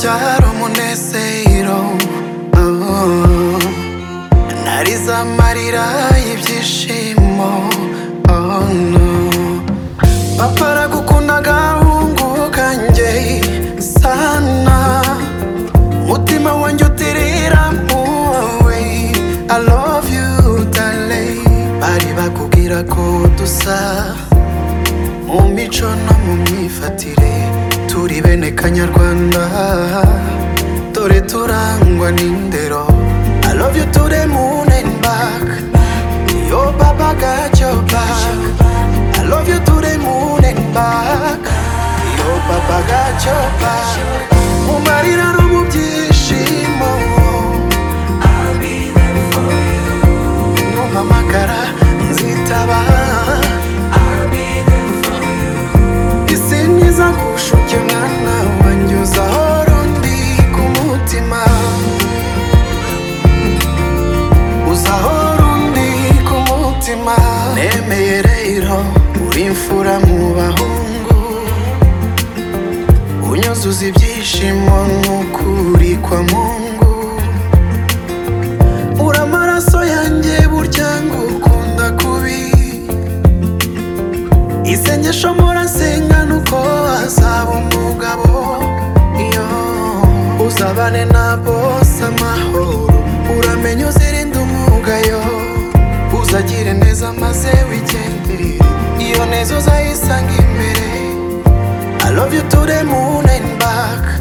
byari umunezero, narize amarira y'ibyishimo. Oh no, papa aragukunda gahungu kanjye sana, mutima wanjye utirira muwe. I love you darling. Bari bakubwira ko dusa mu mico no mu myifatire, turi bene kanyarwanda, dore turangwa n'indero. I love you to the moon and back, yo papa got your back. I love you to the moon and back, yo papa got your back. Mu marira no mu byishimo, I'll be there for you. numpamagara nzitaba. I'll be there for you. Isi niza kushuke mwana wanjye, uzahora undi ku mutima, uzahora undi ku mutima. Nemeye rero uri imfura mu bahungu, unyuzuza ibyishimo n'ukuri kwa Mungu. Uri amaraso yanjye burya ngukunda kubi, isengesho mpora nsenga nuko azaba umugabo, iyo uzabane na bose amahoro, uramenye uzirinde umugayo, uzagire neza maze wigendere, iyo neza uzayisanga imbere. I love you to the moon and back,